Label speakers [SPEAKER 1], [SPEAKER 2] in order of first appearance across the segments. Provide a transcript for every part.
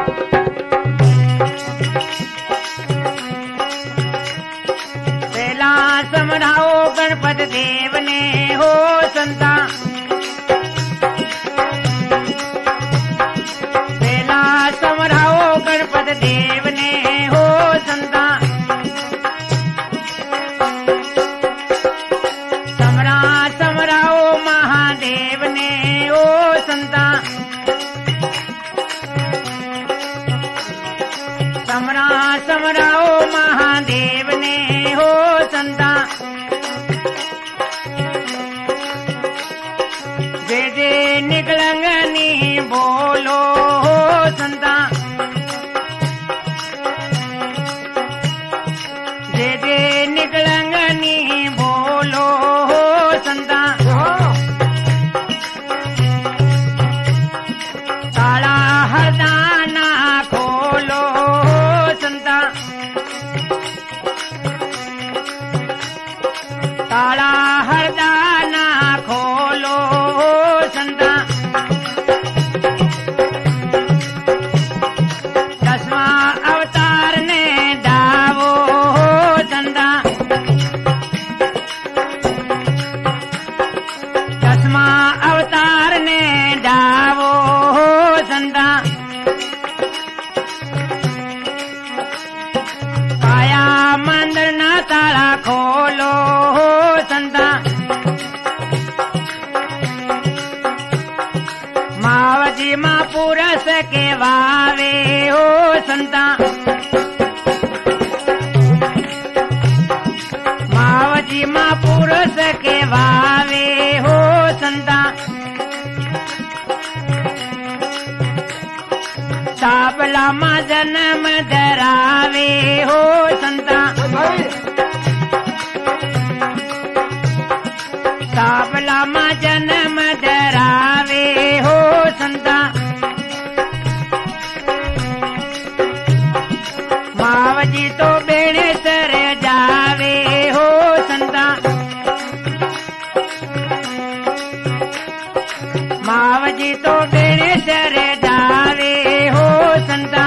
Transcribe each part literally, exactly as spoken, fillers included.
[SPEAKER 1] पहला समझाओ गणपत देव ने हो संता, पहला समझाओ गणपत देव ने हो संता, समरा समराओ महादेव ने ओ संता, समरा समराओ महादेव ने हो संता, जे जे निकलंगनी बोलो हो संता, जे जे निकलंगनी बोलो हो संता, ताला हरदाना खोलो हो संता, ताला हरदाना खोलो हो संता, दसवां अवतार ने दावो हो संता, दसवां अवतार ने दावो हो संता, काया मंदिर ना ताला खोलो हो संता, मावजी माँ पुरस के वावे हो संता, मावजी माँ पुरस के वावे हो संता, साबला माँ जन्म धरावे हो संता, साबला माँ जन्म धरावे हो संता, मावजी तो बेड़े सर जावे हो संता, मावजी तो बेड़े सर जावे हो संता,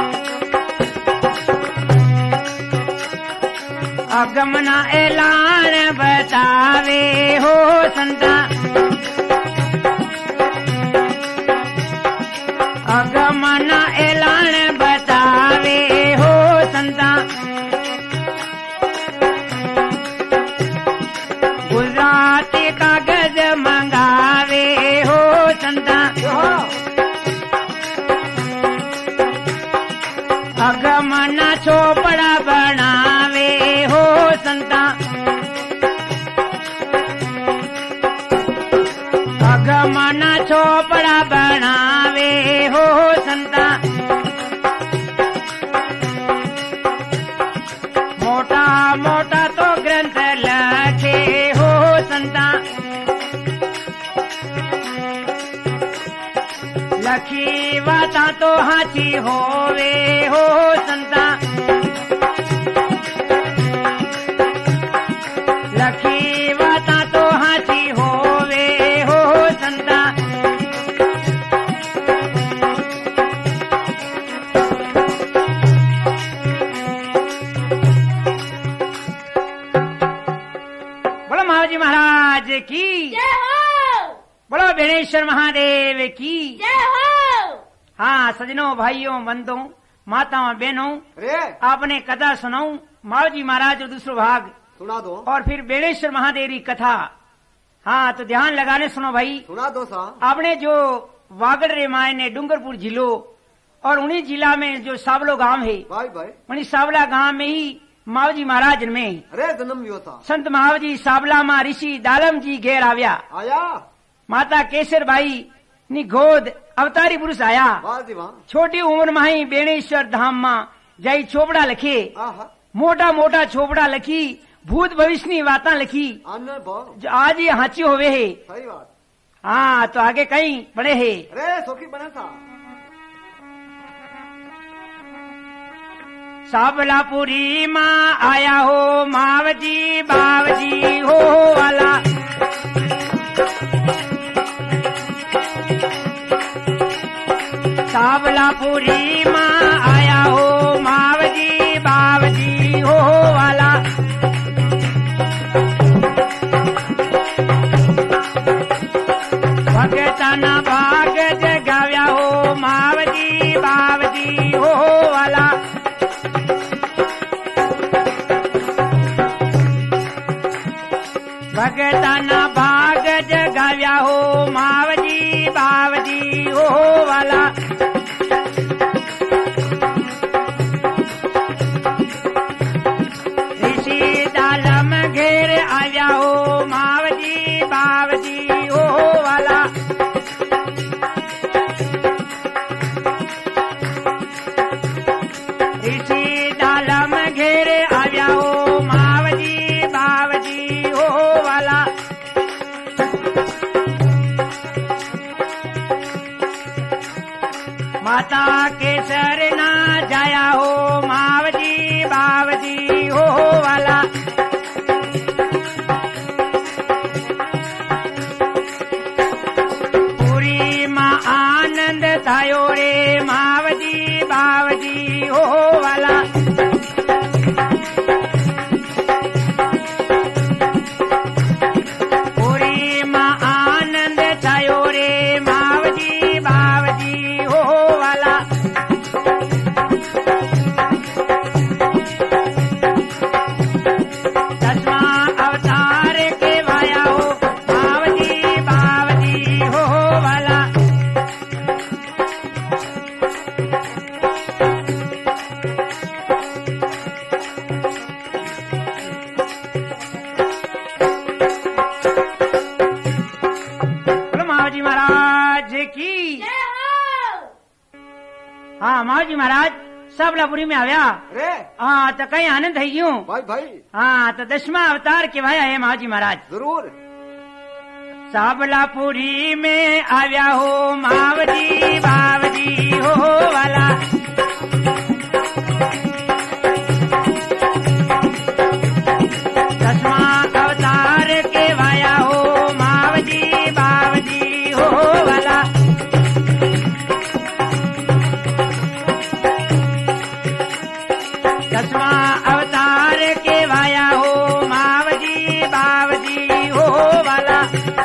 [SPEAKER 1] अगमना ऐलान बतावे हो संता, अगमना ऐलान बतावे हो संता, गुजराती कागज मंगावे हो संता, अगमना चोपड़ा बनावे हो संता, अगमना चोपड़ा बनावे हो संता, मोटा मोटा तो ग्रंथ लखे हो संता, लखी वाता तो हाथी होवे हो संता, लखी वाता तो हाथी होवे हो संता, बोलो महाराज महाराज की
[SPEAKER 2] जय हो,
[SPEAKER 1] बोलो बेणेश्वर महादेव की
[SPEAKER 2] जय हो।
[SPEAKER 1] हाँ सजनों भाइयों बंधुओं माताओं बहनों, आपने कथा सुनाऊं मावजी महाराज और दूसरो भाग
[SPEAKER 3] सुना दो
[SPEAKER 1] और फिर बेणेश्वर महादेव की कथा। हाँ तो ध्यान लगाने सुनो भाई,
[SPEAKER 3] सुना दो सा।
[SPEAKER 1] आपने जो वागड़ रेमाय ने डूंगरपुर जिलो और उन्हीं जिला में जो सावलो गांव है,
[SPEAKER 3] भाई भाई
[SPEAKER 1] उन्हीं सावला गांव में ही मावजी महाराज में
[SPEAKER 3] अरे जन्म यो था।
[SPEAKER 1] संत महावजी सावला मां ऋषि दालम जी घेर आव्या,
[SPEAKER 3] आया
[SPEAKER 1] माता केसर बाई नी गोद अवतारी पुरुष आया,
[SPEAKER 3] वाह जी वाह।
[SPEAKER 1] छोटी उम्र में ही बेणेश्वर धाम मां जई चोपड़ा लखे,
[SPEAKER 3] आहा
[SPEAKER 1] मोटा मोटा चोपड़ा लखी, भूत भविष्य नी बातें लिखी,
[SPEAKER 3] आने बहु
[SPEAKER 1] जो आज ये हाची होवे है।
[SPEAKER 3] सही बात।
[SPEAKER 1] हाँ तो आगे कहीं बड़े है।
[SPEAKER 3] अरे सोखी बने था।
[SPEAKER 1] सावलापुरी माँ आया हो मावजी बावजी हो वाला, सावलापुरी माँ आया हो मावजी बावजी हो वाला। भगताना भाग जगाव्या हो मावजी बावजी हो वाला। भगताना भाग जगाव्या हो मावजी बावजी हो वाला। ऋषि दालम घेर आव्या हो मावजी बावजी हो वाला। ऋषि दालम घेर आव्या हो मावजी बावजी हो वाला। माता के शरणा जाया हो मावजी बावजी हो वाला। पूरी माँ आनंद थायो रे मावजी बावजी हो वाला। पूरी माँ आनंद थायो रे मावजी बावजी हो वाला। दसवां अवतार के वाया हो मावजी बावजी हो वाला। बोलो मावजी महाराज की। हाँ मावजी महाराज सावलापुरी में आया।
[SPEAKER 3] अरे
[SPEAKER 1] हाँ तो कहीं आनंद है यूं।
[SPEAKER 3] भाई भाई
[SPEAKER 1] हाँ तो दसवां अवतार के भाया है मावजी महाराज।
[SPEAKER 3] जरूर।
[SPEAKER 1] सावलापुरी में आया हो मावजी बावजी हो वाला। दसवां अवतार के भाया हो मावजी बावजी हो वाला। दसवां अवतार के भाया हो मावजी बावजी हो वाला।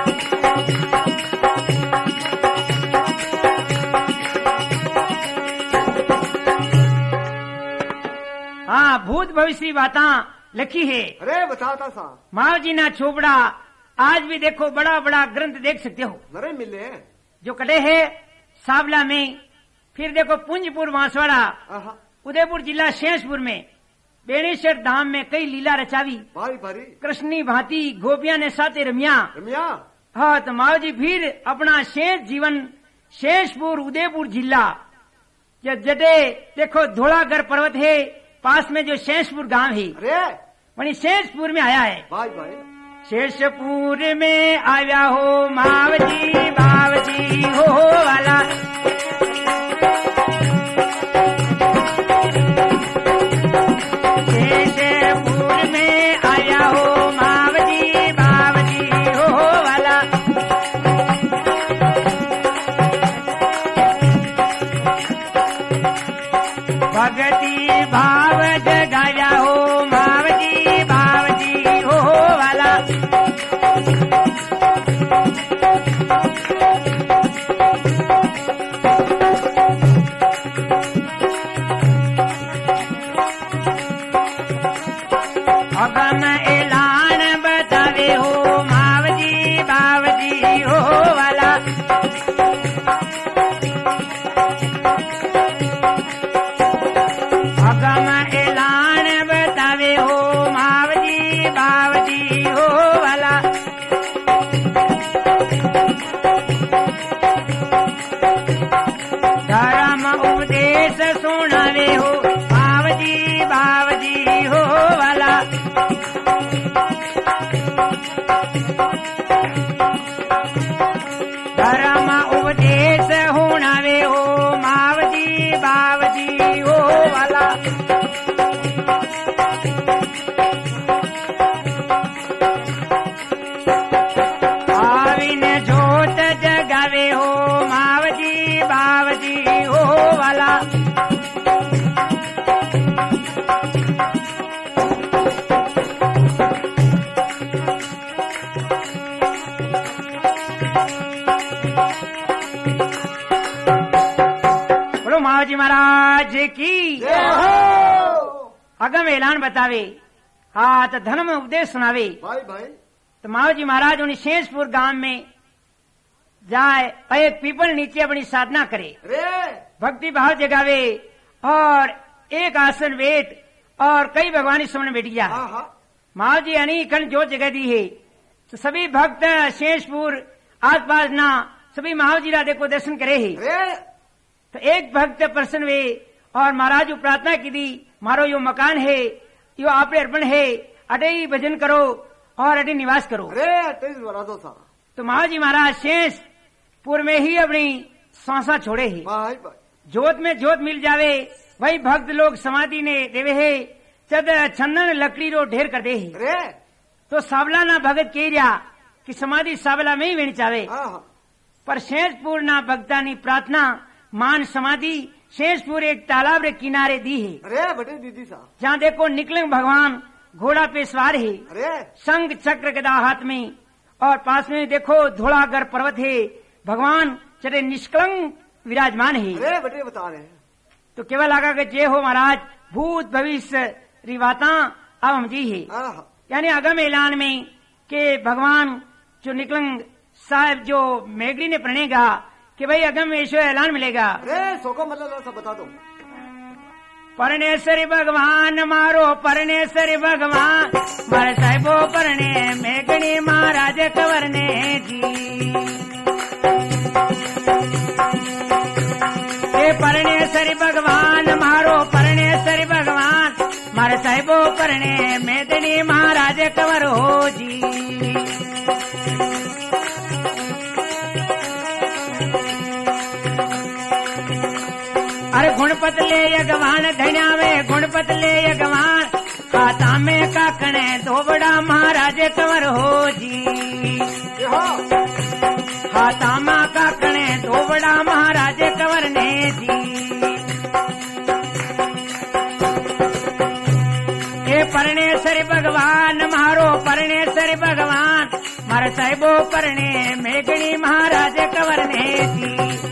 [SPEAKER 1] हाँ भूत भविष्य बातें लिखी है।
[SPEAKER 3] अरे बताता सा
[SPEAKER 1] मावजी ना छोपड़ा आज भी देखो बड़ा बड़ा ग्रंथ देख सकते हो
[SPEAKER 3] नरे मिले।
[SPEAKER 1] जो कटे है सावला में। फिर देखो पुंजपुर बांसवाड़ा
[SPEAKER 3] आहा,
[SPEAKER 1] उदयपुर जिला शेषपुर में बेणेश्वर धाम में कई लीला रचावी।
[SPEAKER 3] भारी भारी
[SPEAKER 1] कृष्णी भांति गोपिया ने साथे रमिया।
[SPEAKER 3] रमिया।
[SPEAKER 1] हाँ तो मावजी फिर अपना शेष जीवन शेषपुर उदयपुर जिला जडे देखो धोलागढ़ पर्वत है पास में जो शेषपुर गांव है
[SPEAKER 3] अरे
[SPEAKER 1] वही शेषपुर में आया है।
[SPEAKER 3] भाई भाई
[SPEAKER 1] शेषपुर में आया हो मावजी बावजी हो वाला। शेषपुर में आया हो मावजी बावजी हो वाला। भगती भाव जगाया हो मावजी बावजी हो वाला। अगम ऐलान बतावे हो मावजी बावजी हो वाला। अगम बोलो महाराज महाराज की
[SPEAKER 3] जय हो।
[SPEAKER 1] अगम ऐलान बतावे, हाँ तो धर्म उपदेश सुनावे।
[SPEAKER 3] भाई भाई
[SPEAKER 1] तो महाराज जी महाराज उन्हें शेषपुर गांव में जाए और एक पीपल नीचे अपनी साधना करे,
[SPEAKER 3] रे
[SPEAKER 1] भक्ति भाव जगावे और एक आसन वेट और कई भगवानी सामने बैठ गया।
[SPEAKER 3] हाँ हाँ
[SPEAKER 1] महाराज जी अनेक जो जगह दी है तो सभी भक्त शेषपुर आस पास ना सभी महाराज जी राधे को दर्शन करे है।
[SPEAKER 3] रे
[SPEAKER 1] तो एक भक्त प्रसन्न हुए और महाराज को प्रार्थना की दी, मारो यो मकान है, यो आपने अर्पण है, अटे ही भजन करो और अटे निवास करो।
[SPEAKER 3] रे तेज बना दो सा।
[SPEAKER 1] तो महाराज जी महाराज शेषपुर में ही अपनी सांसा छोड़े है।
[SPEAKER 3] भाई भाई
[SPEAKER 1] जोत में जोत मिल जावे, वही भक्त लोग समाधि ने देवे है, चद चंदन लकड़ी रो ढेर कर दे है।
[SPEAKER 3] रे
[SPEAKER 1] तो सावला ना भगत कह रहा कि समाधि सावला में ही वेणी चावे,
[SPEAKER 3] हाँ हाँ
[SPEAKER 1] पर शेषपुर ना भक्तानी प्रार्थना मान समाधि शेषपुर एक तालाब रे किनारे दी है,
[SPEAKER 3] रे बटे दीदी सा।
[SPEAKER 1] जहाँ देखो निकलंग भगवान घोड़ा पे सवार है,
[SPEAKER 3] रे
[SPEAKER 1] शंख चक्र गदा हाथ में, और पास में देखो धोलागर पर्वत है, भगवान चले निष्कलंक विराजमान है।
[SPEAKER 3] रे बटे बता रहे हैं।
[SPEAKER 1] तो केवल आगा के जय हो महाराज भूत भविष्य रिवाता अब हम जी है,
[SPEAKER 3] हाँ हाँ
[SPEAKER 1] यानी अगम ऐलान में के भगवान जो निकलंग साहब जो मेघड़ी ने प्रणेगा कि भाई अगम ऐश्वर ऐलान मिलेगा।
[SPEAKER 3] रे सो को मतलब सब बता दो।
[SPEAKER 1] परनेश्वरी भगवान मारो परनेश्वरी भगवान मारे साहिबो परने मेघड़ी महाराज कवरने जी। ये परनेश्वरी भगवान मारो परनेश्वरी भगवान मारे साहिबो परने मेदनी महाराज कवर हो जी। अरे गुणपत ले यगवान धन्यावे गुणपत ले यगवान खाता में काकणे धोबड़ा महाराज कंवर हो जी। खाता माँ काकणे धोबड़ा महाराज कंवर ने जी। ये परनेश्वरी भगवान मारो परनेश्वरी भगवान मारे साहिबो परने मेघड़ी महाराज कंवर ने जी।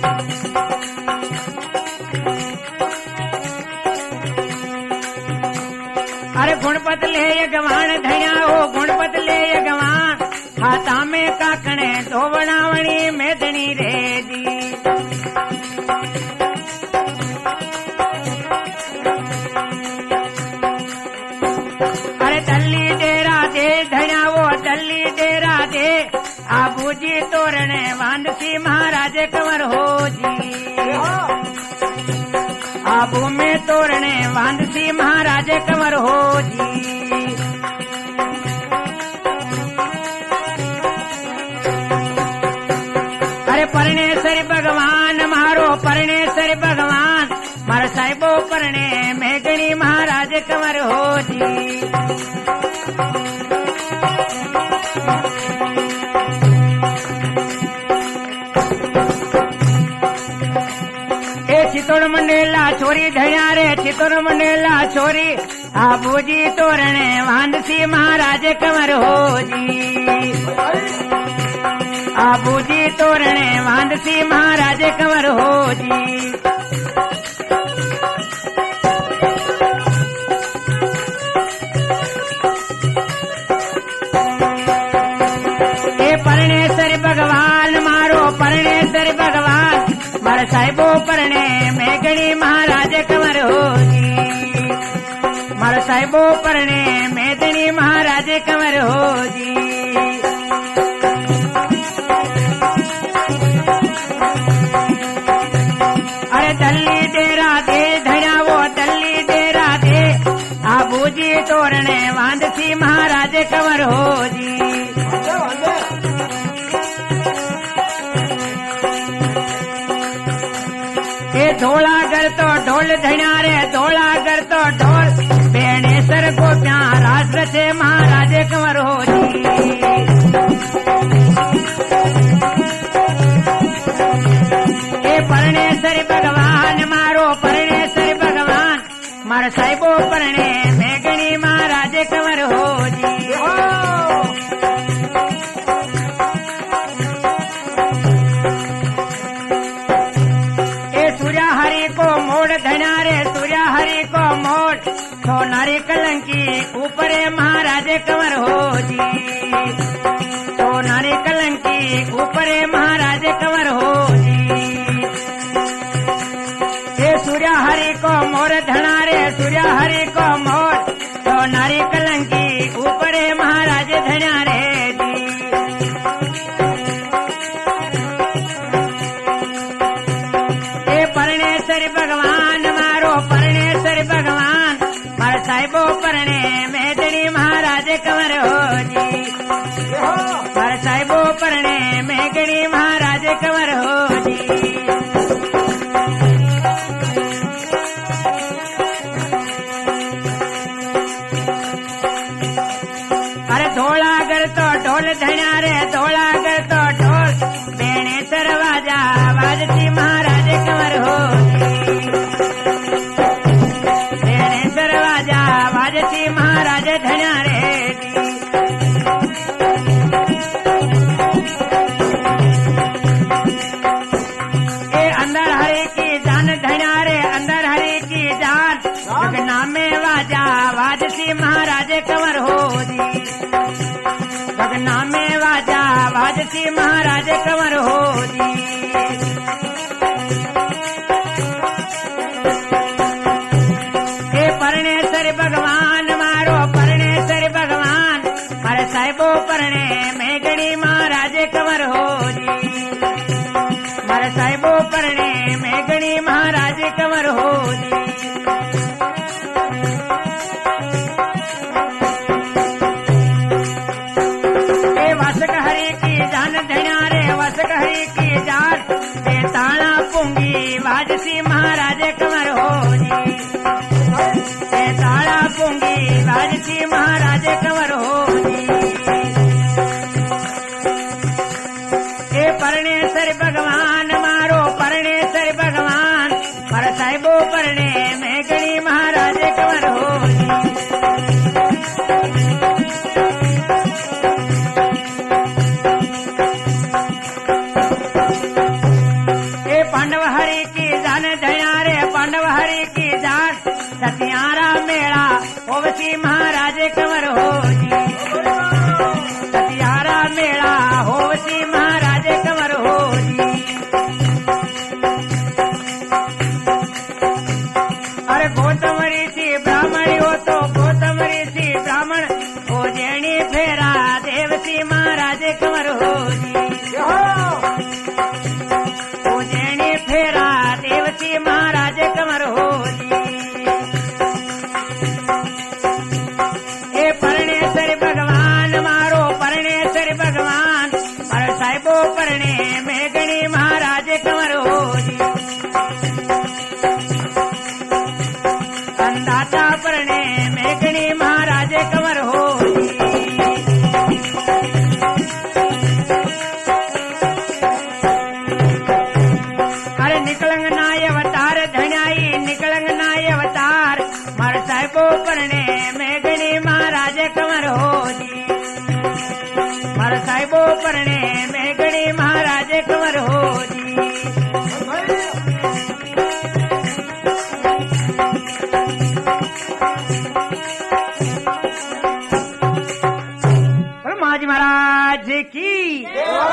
[SPEAKER 1] अरे गुणपत ले यगवान धया हो गुणपत ले यगवान हाथा में काकणे धोवणावणी मेदनी रे दी। अरे दल्ली डेरा दे धया वो दल्ली डेरा दे आबूजी तोरणे वांदसी महाराज कंवर हो जी। आबू में तोरणे वांदसी महाराज कंवर हो जी। अरे परनेश्वरी भगवान मारो परनेश्वरी भगवान मार साहिबो परने मेघड़ी महाराज कंवर हो जी। चितोड़ मंडेला छोरी धया रे चितोड़ मंडेला छोरी आबूजी तोरणे वांदसी महाराज कंवर हो जी। आबूजी तोरणे वांदसी महाराज कंवर हो जी। हे परनेश्वरी भगवान मारो परनेश्वरी भगवान मारे साहिबो परने मेघड़ी महाराज कंवर हो जी। मारे साहिबो परने मेदनी महाराज कंवर हो जी। अरे दल्ली डेरा दे धया वो दल्ली डेरा दे आबूजी तोरणे वांदसी महाराज कंवर हो जी। धोला कर तो ढोल धना रे धोला कर तो ढोल बेणेश्वर को प्यार राष्ट्र से महाराज कंवर हो जी। ये परनेश्वरी भगवान मारो परनेश्वरी भगवान मार साहिबो परने मेघड़ी महाराज कंवर हो जी। सोनारी कलंकी ऊपरे महाराज कंवर हो जी, सोनारी कलंकी ऊपरे महाराज कंवर हो जी। ये सूर्या हरि को मोर धना रे, सूर्या हरि को मोर, सोनारी कलंकी ऊपरे महाराज धना रे जी। ये परमेश्वर भगवान मारो, परमेश्वर भगवान मार साहिबो परणे मेदड़ी महाराज कंवर हो जी, मार साहिबो परणे मेघड़ी महाराज कंवर हो जी। अरे धोला गर तो ढोल धन्या रे, धोला गर तो ढोल बेणे सरवाजा वाजती महाराज कंवर हो जी, बेणे सरवाजा वाजती महाराज धन्या रे जी। ए अंदर हरि की जान धन्या रे, अंदर हरि की जान, गगना में वाजा वाजती महाराज कंवर हो जी, गगना में वाजा वाजती महाराज कंवर हो जी। हे परमेश्वर भगवान मारो, परमेश्वर भगवान मारे साहिबो परणे मेघड़ी महाराज कंवर हो जी, मारे साहिबो परणे मेघड़ी महाराज कंवर हो जी। वसक हरि की जान धन्या रे, वसक हरि की जान, बेताड़ा पुंगी वाजसी महाराज कंवर हो जी, बेताड़ा पुंगी वाजसी महाराज कंवर हो जी। ए परमेश्वर भगवान मारो, परमेश्वर भगवान पर साहिबो परणे मेघड़ी महाराज कंवर हो जी। पांडव हरि की जान धन्या रे, पांडव हरि की जान, सतियारा मेला होवसी महाराज कंवर हो जी, सतियारा मेला होवसी महाराज कंवर हो जी। अरे गौतम ऋषि ब्राह्मण हो तो गौतम ऋषि ब्राह्मण हो, जेणी फेरा देवसी महाराज कंवर हो जी, फेरा देवसी महाराज कंवर हो जी। ए परमेश्वर भगवान मारो, परमेश्वर भगवान पर साहिबो परणे मेघड़ी महाराज कंवर हो जी, अंदाता परणे मेघड़ी महाराज कंवर हो जी। निकलंग नाय अवतार धन्याई, निकलंग नाय अवतार मार साहिबो परणे मेघड़ी महाराज कंवर हो जी, मार साहिबो परणे मेघड़ी महाराज कंवर हो जी। ब्रह्माजी महाराज की।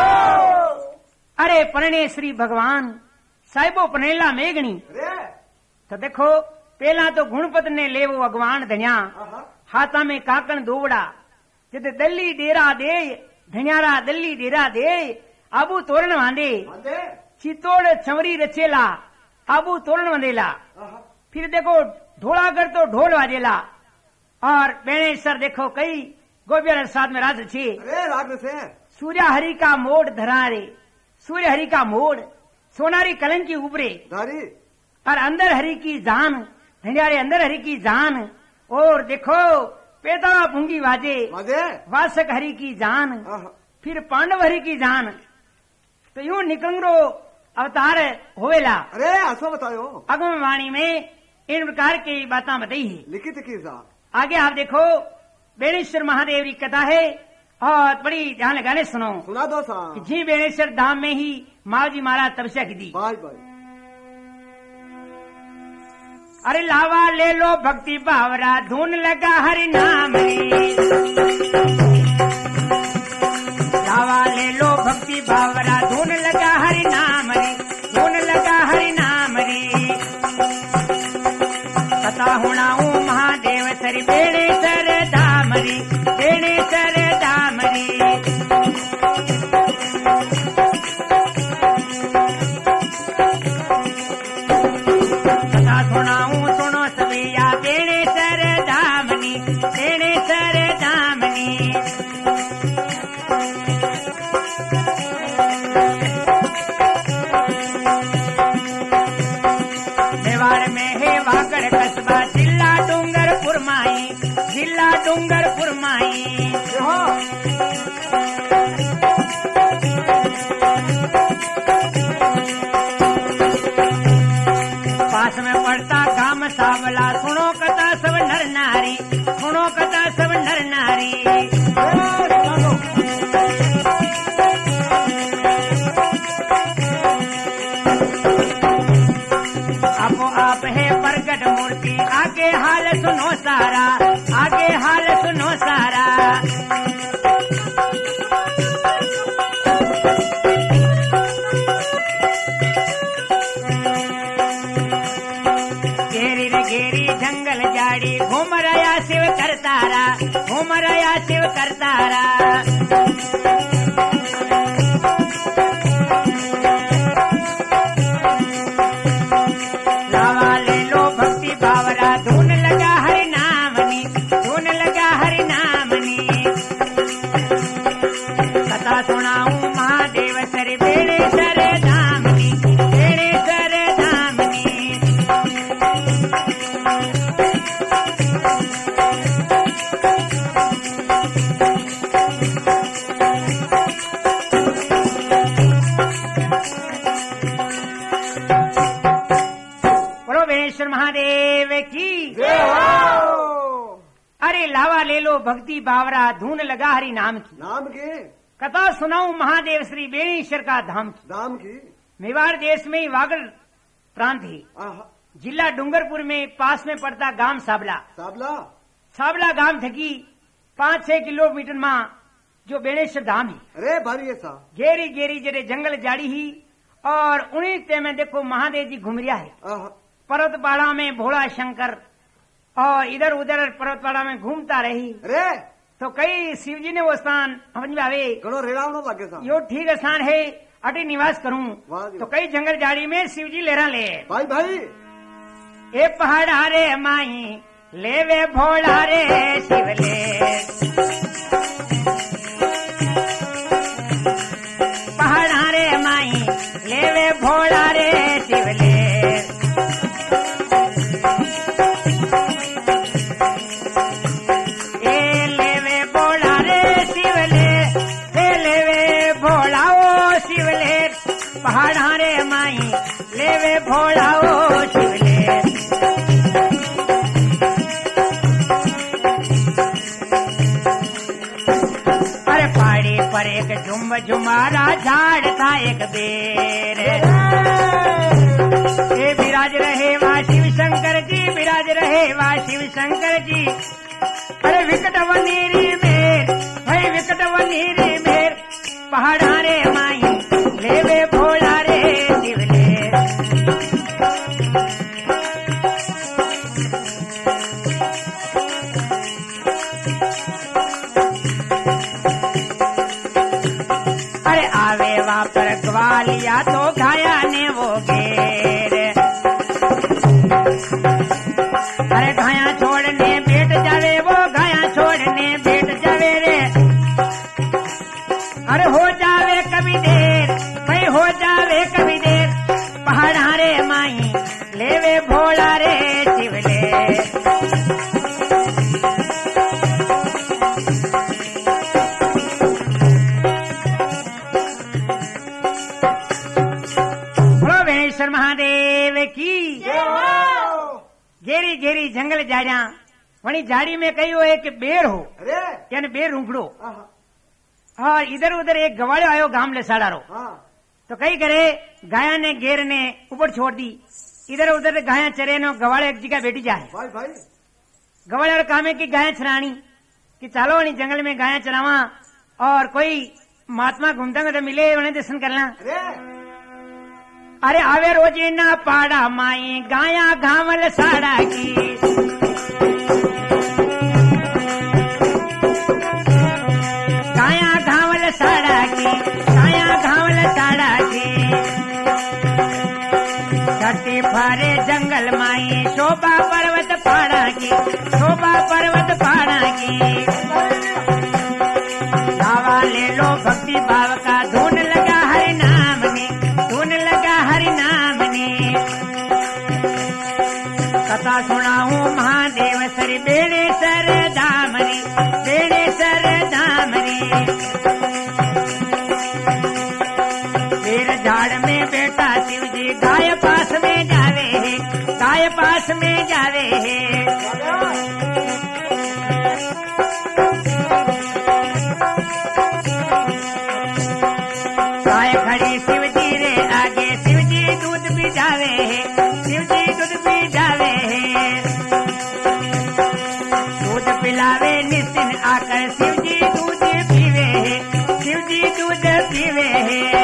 [SPEAKER 1] अरे परणे श्री भगवान साहिबो पनेला मेघणी, तो देखो पहला तो गुणपत ने लेवो अगवान धन्या, हाथा में काकण दोवड़ा, जित दल्ली डेरा दे धन्यारा दल्ली डेरा दे, आबू तोरण वांदे, चितोड़ चंवरी रचेला, आबू तोरण वंदेला। फिर देखो ढोलागर तो ढोल वाजेला, और बेणेश्वर देखो कई गोबिया साथ में राज छे, सूर्या हरि का मोड़ धरा रे, सूर्य हरि का मोड़, सोनारी कलंकी उबरे, और अंदर हरि की जान, धन्यारे अंदर हरि की जान, और देखो पेतला पुंगी वाजे, वासक हरि की जान, फिर पांडव हरि की जान। तो यूं निकंगरो अवतार होवेला।
[SPEAKER 3] अरे ऐसा बतायो
[SPEAKER 1] अगम वाणी में इन प्रकार की बातें बताई है,
[SPEAKER 3] लिखित की साहब।
[SPEAKER 1] आगे आप देखो बेणेश्वर महादेव की कथा है, और बड़ी ध्यान लगाने सुनो।
[SPEAKER 3] सुना दो साहब।
[SPEAKER 1] जी बेणेश्वर धाम में ही माँ जी महाराज तपस्या की दी।
[SPEAKER 3] Bye bye.
[SPEAKER 1] अरे लावा ले लो भक्ति बावरा धुन लगा हरि नाम रे। लावा ले लो भक्ति बावरा धुन लगा हरि नाम रे, धुन लगा हरि नाम रे। कथा हुणाऊ महादेव सर बेड़े सर धाम रे, बेड़े सर धाम रे। कथा सुनाऊ सुनो सभैया बेड़े सर धामनी, बेड़े सर धामनी। मेवाड़ में है वागड़ कस्बा जिला डूंगरपुर माई, जिला डूंगरपुर माई। पास में पड़ता गाम सावला सुनो कथा सब नर नारी, सुनो कथा सब नर नारी। आपो आप है प्रगट मूर्ति आगे हाल सुनो सारा, आगे हाल सुनो सारा। घेरी रे घेरी जंगल जाड़ी घूम रहा शिव करतारा, घूम रहा शिव करतारा। लावा ले लो भक्ति बावरा धुन लगा हरि नामनी, धुन लगा हरि नामनी। कथा सुनाऊं महादेव सर बेड़े सर धामनी, बेड़े सर धामनी। परमेश्वर महादेव की
[SPEAKER 3] जय हो।
[SPEAKER 1] अरे लावा ले लो भक्ति बावरा धुन लगा हरि नाम की।
[SPEAKER 3] नाम की
[SPEAKER 1] कथा सुनाऊं महादेव श्री बेणेश्वर का धाम की।
[SPEAKER 3] नाम की
[SPEAKER 1] मेवाड़ देश में वागड़ प्रांत है,
[SPEAKER 3] आहा,
[SPEAKER 1] जिला डूंगरपुर में पास में पड़ता गांव साबला।
[SPEAKER 3] साबला
[SPEAKER 1] साबला गांव थकी पाँच छह किलोमीटर में जो बेणेश्वर धाम है।
[SPEAKER 3] अरे भारी सा
[SPEAKER 1] गेरी गेरी जरे जंगल जाड़ी ही और उन्हीं ते में देखो महादेव जी घुमरिया है।
[SPEAKER 3] आहा,
[SPEAKER 1] पर्वतपाड़ा में भोला शंकर और इधर उधर पर्वतपाड़ा में घूमता रही
[SPEAKER 3] अरे
[SPEAKER 1] तो कई शिव जी ने वो स्थान समझ में आवे
[SPEAKER 3] घणो रेड़ावनो लागे सा।
[SPEAKER 1] यो ठीक स्थान है अटी निवास करूं।
[SPEAKER 3] वाह जी।
[SPEAKER 1] तो कई जंगल जाड़ी में शिव जी लेरा ले
[SPEAKER 3] भाई भाई
[SPEAKER 1] ए पहाड़ा रे माई लेवे भोला रे शिवले। पहाड़ा रे माई लेवे भोला रे शिवले। ए लेवे भोला रे शिवले, ए लेवे भोला ओ शिवले। पहाड़ा रे माई लेवे भोला ओ शिवले। अरे पहाड़ी पर एक झुम झुमारा झाड़ था एक बेर। ए विराज रहे वा शिव शंकर जी, विराज रहे वा शिव शंकर जी। अरे विकट वनीरी मेर, भाई विकट वनीरी मेर। पहाड़ा रे माई लेवे भोला रे शिवले। अरे आवे वहाँ पर ग्वालिया तो घाया ने वो घेर। अरे घाया छोड़ने बैठ जावे वो, घाया छोड़ने बैठ जावे रे। अरे हो जावे कभी देर, भाई हो जावे कभी देर। पहाड़ा रे माई लेवे भोला रे शिवले। बोलो महादेव की घेरी घेरी जंगल जाड़ा वही झाड़ी में कही हो एक बेर हो
[SPEAKER 3] अरे
[SPEAKER 1] यानी बेर रूंखड़ो
[SPEAKER 3] आहा,
[SPEAKER 1] और इधर उधर एक गवाड़ो आयो गांव ले साड़ा रो।
[SPEAKER 3] हाँ
[SPEAKER 1] तो कई करे गाया ने घेर ने ऊपर छोड़ दी। इधर उधर गाया चरे नो गवाले एक जगह बैठी जाए
[SPEAKER 3] भाई भाई
[SPEAKER 1] गवाले और कामे की गाय चरानी कि चलो नहीं जंगल में गाया चरावा और कोई महात्मा घूमता तो मिले उन्हें दर्शन करना।
[SPEAKER 3] अरे
[SPEAKER 1] अरे आवे रोजी ना पाड़ा माई गाया घावल साड़ा की गाया घावल साड़ा की गाया घावल साड़ा की छठी फारे जंगल माई शोभा पर्वत पहाड़ा की शोभा पर्वत पहाड़ा की लावा ले लो भक्ति भाव का धुन लगा हरि नाम ने धुन लगा हरि नाम ने कथा सुनाऊं महादेव सर बेड़े सर धामरी बेड़े सर धामरी फिर झाड़ में बैठा शिव जी गाय पास में जावे है गाय पास में जावे है गाय खड़ी शिव जी रे आगे शिव जी दूध पी जावे है शिव जी दूध पी जावे है दूध पिलावे निस्तिन आकर शिव जी दूध पीवे है शिव जी दूध पीवे है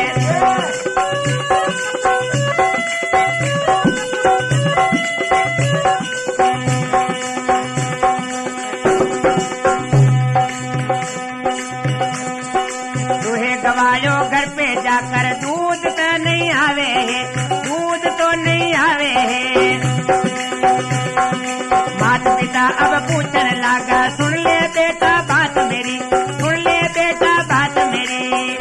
[SPEAKER 1] गवायो घर पे जाकर दूध तो नहीं आवे है दूध तो नहीं आवे है माता पिता अब पूछने लगा सुन ले बेटा बात मेरी सुन ले बेटा बात मेरी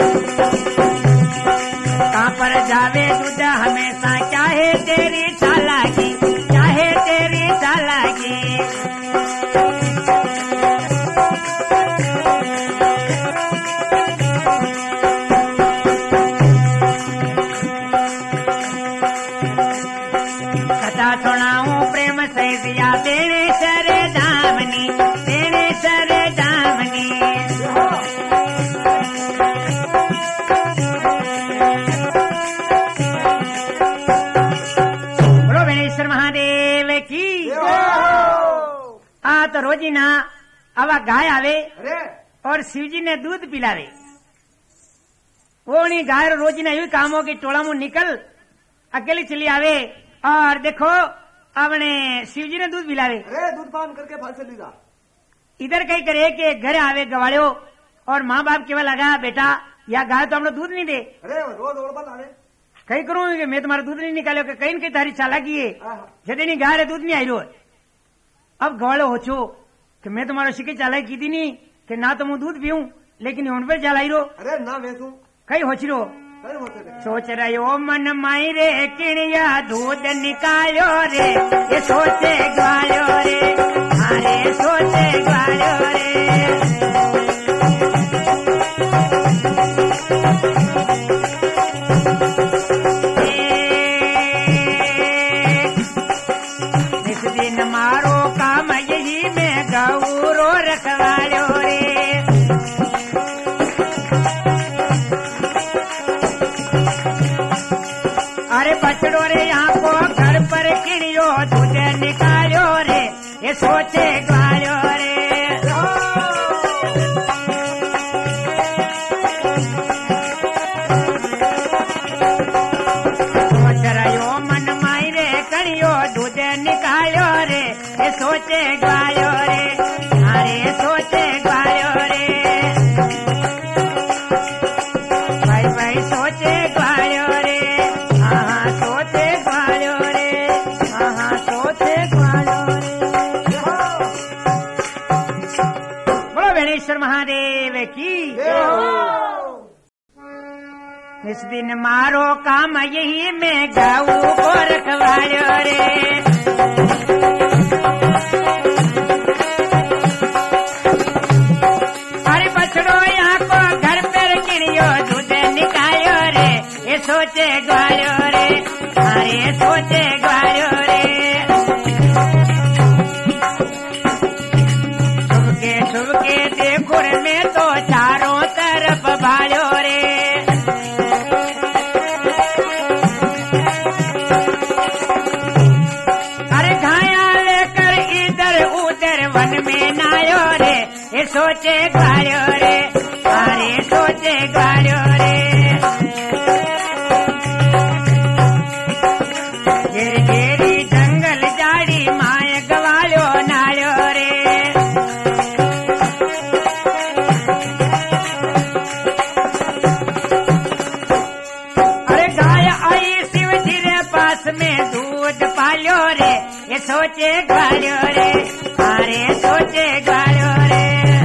[SPEAKER 1] कहाँ पर जावे दूध हमेशा चाहे तेरी चालाकी चाहे तेरी चालाकी सुनाऊं प्रेम से दिया तेरे सर दामनी तेरे सर दामनी बोलो गणेश्वर महादेव की आ तो रोजी ना आवा गाय आवे और शिवजी ने दूध पिलावे वो नहीं गाय रोजी ना यू कामों की टोला मुंह निकल अकेली चली आवे और देखो अपने शिवजी ने दूध पिलावे
[SPEAKER 3] अरे दूध पान करके फल से लीजा
[SPEAKER 1] इधर कहीं करे कि घर आवे गवाड़ो और माँ बाप केवल लगा बेटा या गाय तो हम लोग दूध नहीं दे
[SPEAKER 3] अरे रोज और बन आवे
[SPEAKER 1] कहीं करूँ कि मैं तुम्हारा दूध नहीं निकालो कि कहीं कहीं तारी चालाकी है यदि नहीं गाय दूध नहीं आई रो अब गवाड़ो हो छो कि मैं तुम्हारा शिकी चालाकी की थी नहीं कि ना तो मैं दूध पीऊं लेकिन उन पर चालाई रो
[SPEAKER 3] अरे ना वैसू
[SPEAKER 1] कहीं हो रो सोच रहो मन माई रे किणिया दूध निकालो रे ये सोचे ग्वालो रे अरे सोचे ग्वालो रे इस दिन मारो काम यही में गौरो रखवालो रे अरे बछड़ो रे यहाँ को घर पर किड़ियो दूध निकालो रे ये सोचे ग्वालो रे सोच रहो मन माई रे कड़ियो दूध निकालो रे ये सोचे ग्वालो रे अरे सोचे ग्वालो रे भाई भाई सोचे ग्वालो रे सोचे ग्वालो रे हाँ सोचे ग्वालो रे बोलो गणेश्वर महादेव की इस दिन मारो काम यही में गऊ को रखवालो रे अरे बछड़ो यहाँ को घर पर किड़ियो दूध निकालो रे ये सोचे ग्वालो रे अरे सोचे ग्वालो रे छुपके छुपके देखो रे मैं तो चारों तरफ भालो रे सोचे ग्वाल्यो रे अरे सोचे ग्वाल्यो रे घेरी घेरी जंगल जाड़ी माय ग्वाल्यो नाल्यो रे अरे गाय आई शिव जी रे पास में दूध पाल्यो रे ये सोचे ग्वाल्यो रे अरे सोचे ग्वाल्यो रे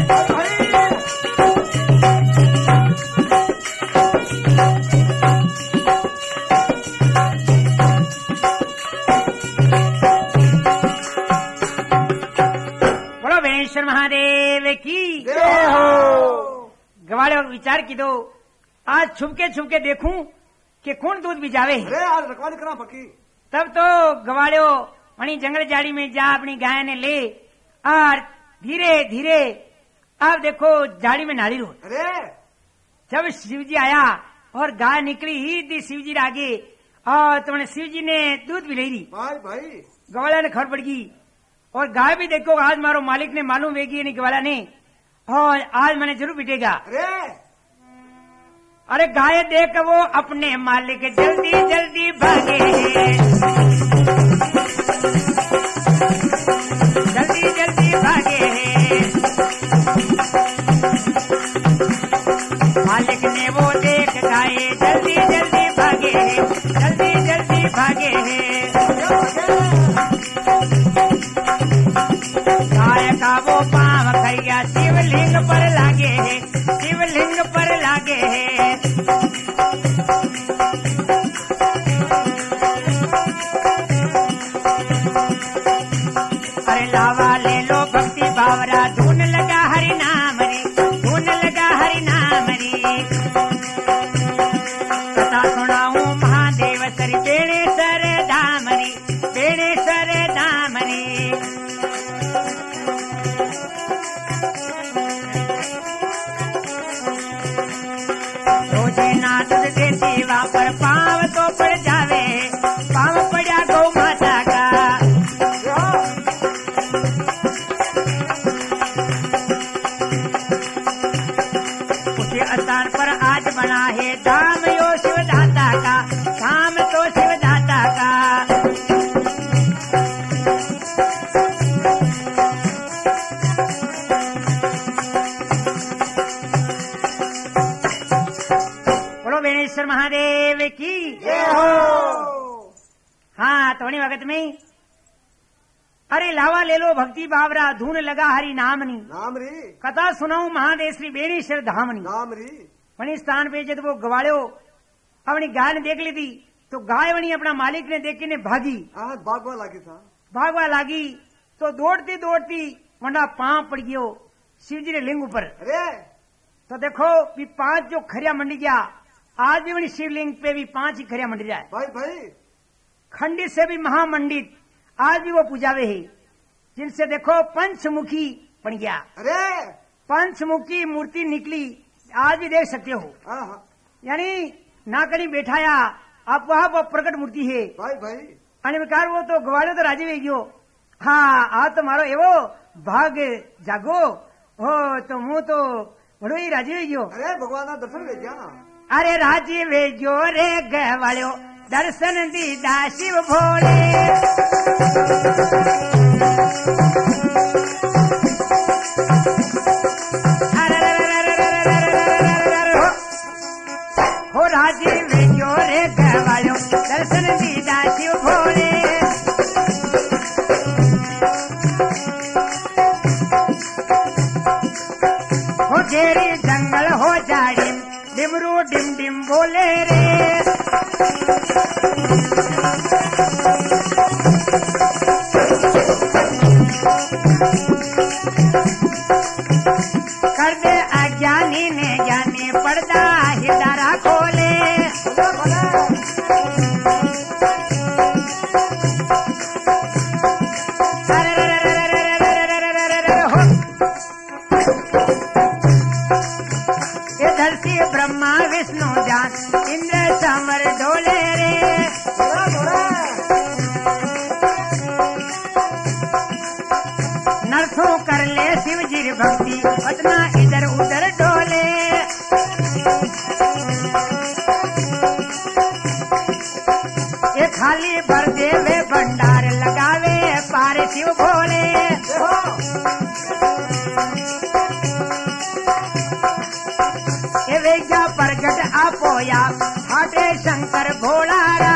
[SPEAKER 1] बोलो वेणेश्वर महादेव की
[SPEAKER 3] जय हो।
[SPEAKER 1] ग्वाल्यो विचार की दो आज छुपके छुपके देखूं कि कौन दूध बिजावे
[SPEAKER 3] अरे आज रखवाली करा पक्की।
[SPEAKER 1] तब तो ग्वाल्यो वही जंगल जाड़ी में जा अपनी गाय ने ले और धीरे धीरे अब देखो जाड़ी में नाली रो
[SPEAKER 3] अरे
[SPEAKER 1] जब शिवजी आया और गाय निकली ही थी शिवजी आगे और तुमने शिवजी ने दूध भी ले ली
[SPEAKER 3] भाई भाई
[SPEAKER 1] ग्वाला ने खबर पड़ गई और गाय भी देखो आज मारो मालिक ने मालूम वेगी नहीं ग्वाला ने और आज मैंने जरूर पिटेगा
[SPEAKER 3] अरे
[SPEAKER 1] अरे गाय देख वो अपने मालिक जल्दी जल्दी भागे जल्दी जल्दी भागे मालिक ने वो देख गाय जल्दी जल्दी भागे जल्दी जल्दी भागे गाय का वो पाँव खैया शिवलिंग पर लागे शिवलिंग पर लागे अरे लावा ले लो भक्ति बावरा धुन लगा हरि नाम रे धुन लगा हरि नाम रे कथा सुनाऊं महादेव सर बेड़े सर धाम रे बेड़े सर धाम रे रोजे ना दूध देती वहाँ पर पाँव तो पड़ जावे पाँव पड़ा गौ माता का उसे स्थान पर आज बना है धाम यो शिवदाता का धाम तो शिवदाता का बोलो वेणेश्वर महादेव की
[SPEAKER 3] जय हो।
[SPEAKER 1] हाँ तो वक्त में अरे लावा ले लो भक्ति बावरा धून लगा हरि नामनी
[SPEAKER 3] नाम री
[SPEAKER 1] कथा सुनाऊं महादेव श्री बेणेश्वर धामनी
[SPEAKER 3] नाम री
[SPEAKER 1] वनी स्थान पे जब वो गवाड़ो अपनी गाय ने देख ली थी तो गाय वनी अपना मालिक ने देख के ने भागी
[SPEAKER 3] आज बागवा लागी था
[SPEAKER 1] भागवा लागी तो दौड़ती दौड़ती वंडा पांव पड़ गयो शिव जी ने लिंग ऊपर
[SPEAKER 3] अरे
[SPEAKER 1] तो देखो भी पांच जो खरिया मंडी गया आज भी वनी शिवलिंग पे भी पांच ही खरिया मंडी जाए
[SPEAKER 3] भाई भाई
[SPEAKER 1] खंडित से भी महामंडित आज भी वो पूजावे है जिनसे देखो पंचमुखी बन गया
[SPEAKER 3] अरे
[SPEAKER 1] पंचमुखी मूर्ति निकली आज भी देख सकते हो
[SPEAKER 3] हाँ हाँ
[SPEAKER 1] यानी नाकड़ी बैठाया आप वहां वो प्रकट मूर्ति है
[SPEAKER 3] भाई भाई
[SPEAKER 1] अनिकार वो तो गवाड़ो तो राजी गयो हाँ आ तो मारो एवो भाग जागो हो तो मुंह तो बड़ो ही राजी गयो
[SPEAKER 3] अरे भगवान दर्शन ले क्या
[SPEAKER 1] अरे राजी वेग्यो रे गवाड़ो दर्शन दीदा शिव भोले हो राजी वेग्यो रे गवाड़ो दर्शन दीदा शिव भोले हो घेरी जंगल हो जाड़ी डिमरू डिम डिम बोले रे कर दे अज्ञानी ने ज्ञानी पर्दा हिदारा खोले इधर से ब्रह्मा विष्णु जान इंद्र समर डोले रे थाली भर देवे भंडार लगावे पार शिव भोले वेजा प्रगट आपोया हाटे शंकर भोलारा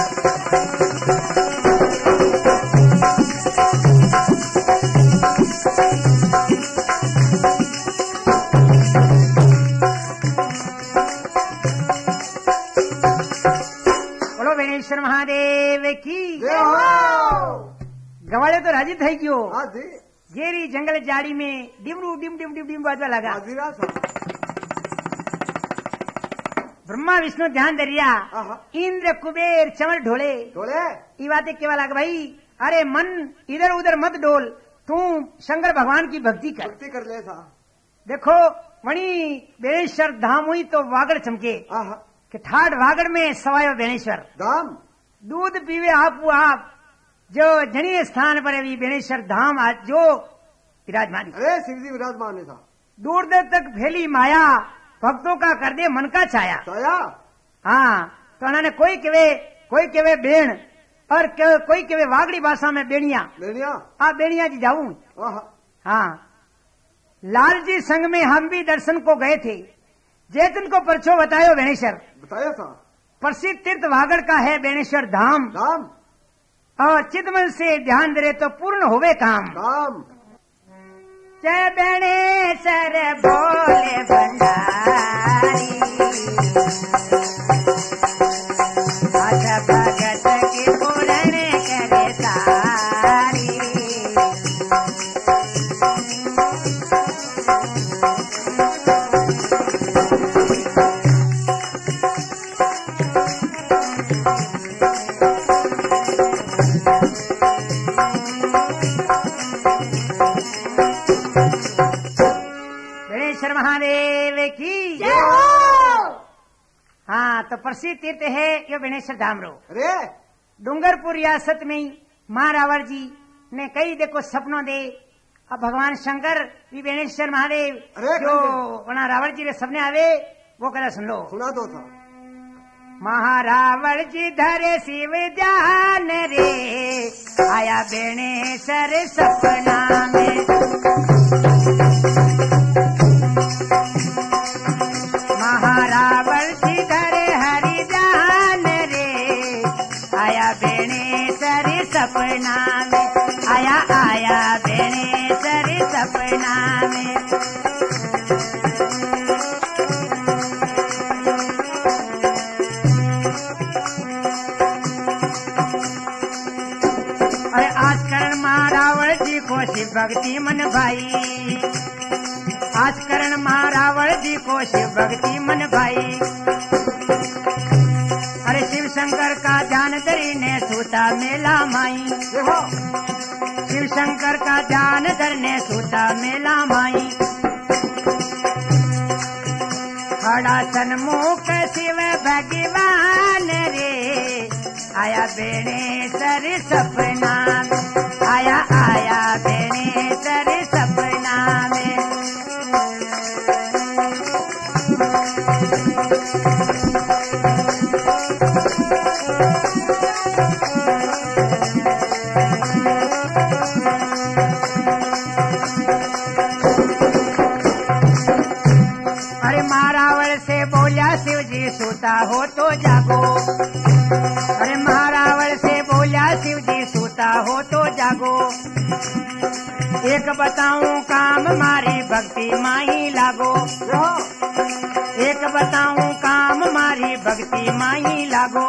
[SPEAKER 1] बोलो वेणेश्वर महादेव की गवाड़े तो राजी થઈ ગયો घेरी जंगल जाड़ी में डिमरू डिम डिम डिम डिम बाजवा लगा ब्रह्मा विष्णु ध्यान दरिया इंद्र कुबेर चमर ढोले
[SPEAKER 3] ढोले
[SPEAKER 1] ये बातें केवल लग भाई अरे मन इधर उधर मत डोल तू शंकर भगवान की भक्ति कर
[SPEAKER 3] भक्ति कर ले था
[SPEAKER 1] देखो वणी बेणेश्वर धाम हुई तो वागड़ चमके कि ठाठ वागड़ में सवायो बेणेश्वर
[SPEAKER 3] धाम
[SPEAKER 1] दूध पीवे आप आप जो जनीय स्थान पर अभी बेणेश्वर धाम आज जो विराजमान
[SPEAKER 3] अरे शिव जी विराजमान था
[SPEAKER 1] दूर दूर तक फैली माया भक्तों का कर दे मन का छाया
[SPEAKER 3] छाया
[SPEAKER 1] हाँ तो उन्होंने कोई केवे कोई केवे बेण और के, कोई केवे वागड़ी भाषा में बेणिया
[SPEAKER 3] बेणिया
[SPEAKER 1] आ बेणिया जी जाऊं हाँ लाल जी संग में हम भी दर्शन को गए थे जैतन को परछो बतायो बेणेश्वर
[SPEAKER 3] बताया था
[SPEAKER 1] प्रसिद्ध तीर्थ वागड़ का है बेणेश्वर धाम
[SPEAKER 3] धाम
[SPEAKER 1] और चितमन से ध्यान दे तो पूर्ण होवे काम
[SPEAKER 3] काम
[SPEAKER 1] जय बेणेश्वर बोले भंडारी आज भगत की पूर्ण करे सारी बेणेश्वर महादेव की हाँ तो प्रसिद्ध तीर्थ है ये बेणेश्वर धाम रो
[SPEAKER 3] अरे
[SPEAKER 1] डूंगरपुर रियासत में महारावण जी ने कई देखो सपनों दे अब भगवान शंकर भी बेणेश्वर महादेव जो वना रावण जी रे सपने आवे वो कदा सुन लो
[SPEAKER 3] सुना दो था
[SPEAKER 1] महारावण जी धरे शिव ध्यान रे आया बेणेश्वर सपना में महारावण जी धरे हरि ध्यान रे आया बेणेश्वर सपना में आया आया बेणेश्वर सपना में अरे आज करण महारावण जी को शिव भक्ति मन भाई आज करण महारावण जी को शिव भक्ति मन भाई अरे शिव शंकर का ध्यान धरी ने सूता मेला माई शिव शंकर का ध्यान धरने सूता मेला माई खड़ा सन्मुख शिव भगवान रे आया बेणेश्वर सपना में आया आया बेणेश्वर सपना में अरे महारावण से बोला शिव जी सूता हो तो जागो अरे महारावण से बोला शिव जी सूता हो तो जागो एक बताऊं काम मारी भक्ति माही लागो एक बताऊं काम मारी भक्ति माही लागो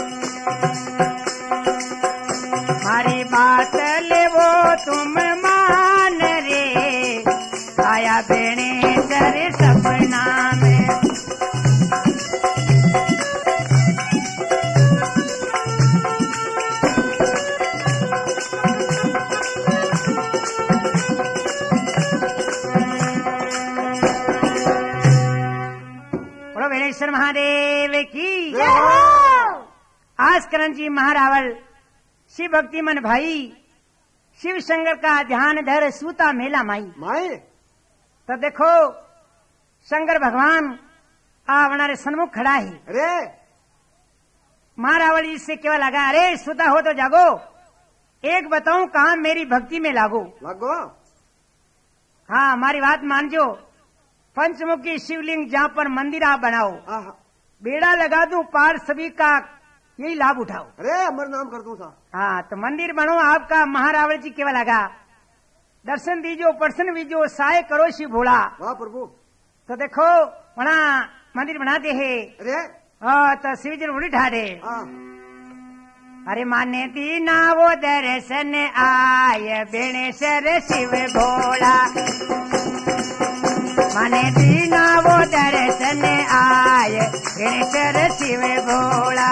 [SPEAKER 1] मारी बात ले वो तुम मान रे आया बेणेश्वर सपना में बोलो बेणेश्वर महादेव की आज करण जी महारावल शिव भक्ति मन भाई शिव शंकर का ध्यान धर सूता मेला माई
[SPEAKER 3] माई
[SPEAKER 1] तो देखो शंकर भगवान आवनारे सन्मुख खड़ा है
[SPEAKER 3] अरे
[SPEAKER 1] महारावल जी से केवल लगा, अरे सुता हो तो जागो, एक बताऊं कहा मेरी भक्ति में लागो।
[SPEAKER 3] लागो।
[SPEAKER 1] हाँ हमारी बात मान जो, पंचमुखी शिवलिंग जहाँ पर मंदिर आप बनाओ, बेड़ा लगा दूं पार, सभी का यही लाभ उठाओ।
[SPEAKER 3] अरे अमर नाम कर दूं सा।
[SPEAKER 1] हाँ तो मंदिर बनो आपका। महारावल जी केवल लगा, दर्शन दीजो प्रसन्न बीजो, साय करो शिव भोला।
[SPEAKER 3] वाह प्रभु।
[SPEAKER 1] तो देखो वहाँ मंदिर बनाते है।
[SPEAKER 3] अरे
[SPEAKER 1] हाँ तो शिव जी उड़ी ठाडे। अरे माने दीना वो दर्शन आय, बेणेश्वर शिव भोला। माने दीना वो दर्शन आय, बेणेश्वर शिव भोला।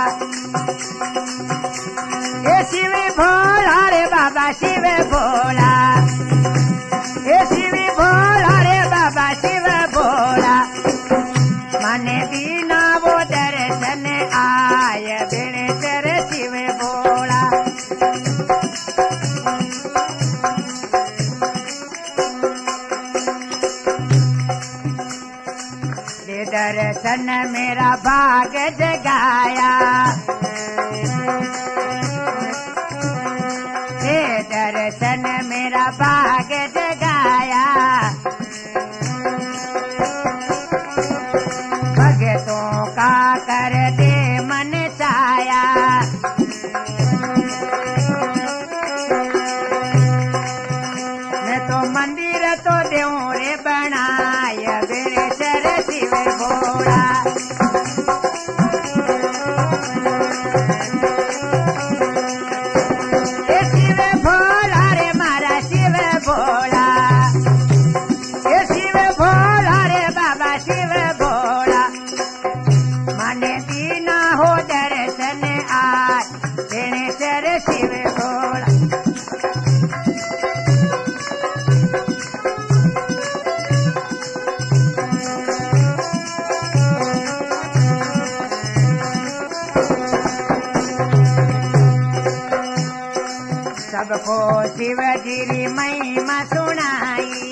[SPEAKER 1] ये शिव भोला रे बाबा शिव भोला, ये शिव भोला रे बाबा शिव भोला। माने दीना वो दर्शन आय, बेणेश्वर शिव भोला। दे दर्शन मेरा भाग जगाया, दे दर्शन मेरा भाग जगाया। भगतों का कर दे मन छाया, मैं तो मंदिर तो देऊं रे बनाय, बेणेश्वर शिव भोला। ये शिव भोला रे मारा शिव भोला, ये शिव भोला रे बाबा शिव भोला। माने दीना हो दर्शन आय, बेणेश्वर शिव भोला। सबको शिव जी री महिमा सुनाई,